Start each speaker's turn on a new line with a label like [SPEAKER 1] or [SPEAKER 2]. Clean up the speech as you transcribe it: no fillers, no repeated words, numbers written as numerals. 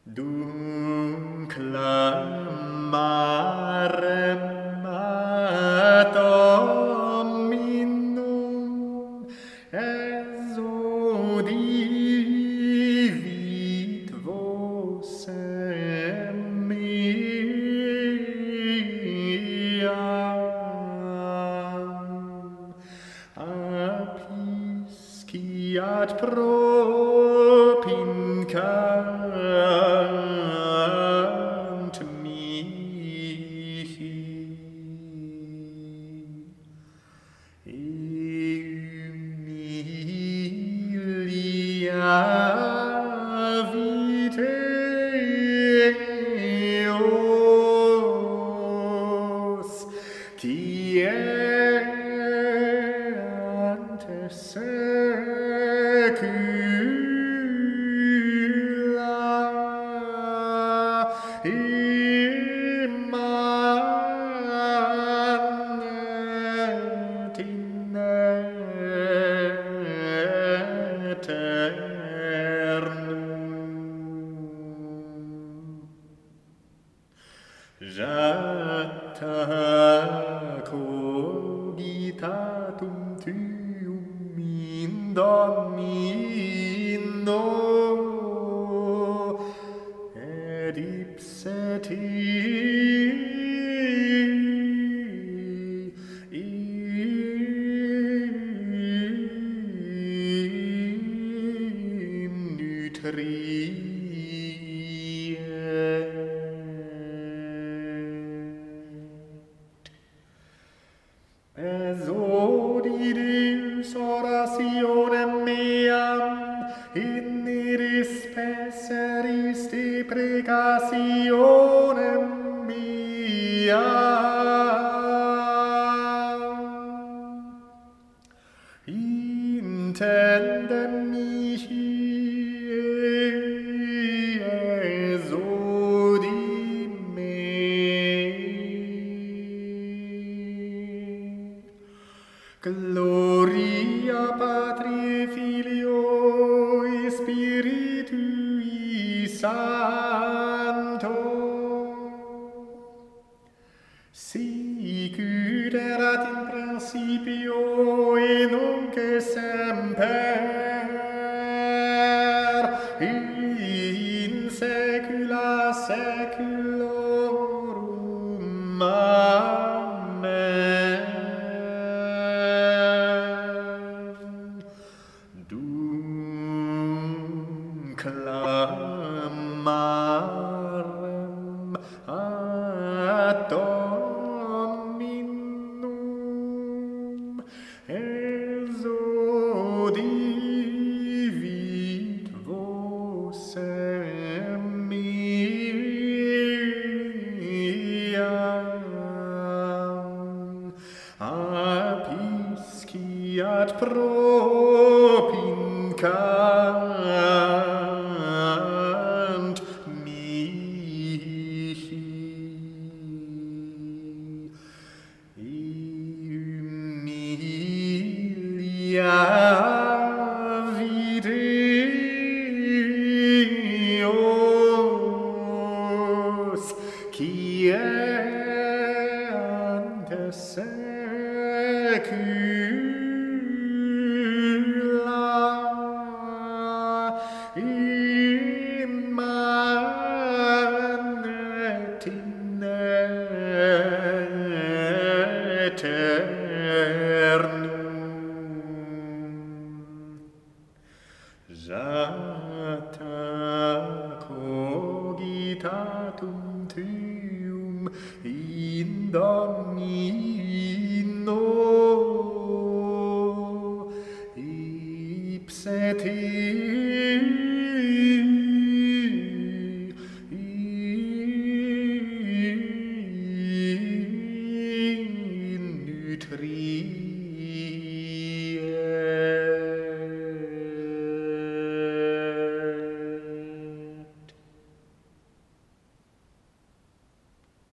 [SPEAKER 1] Dunclam marem dominum exodivit vocem meam, apisciat propincant mihi, Emilia viteos, tiente secula, immanet in aeternum. Jacta cogitatum tuum in Domino, et ipse nutriet. Exodidus orationem meam in iris pesseris deprecationem meam. Intendem mihi exodi mei. Gloria Patri Filio Spiritui Sancto, sicut erat in principio et nunc et semper, in saecula saeculorum. Amen. Dunclam marem dominum exodivit vocem meam, apisciat propincant mihi, Emilia viteos, quiente secula, immanet in aeternum. Jacta cogitatum tuum in Domino, ipse nutriet.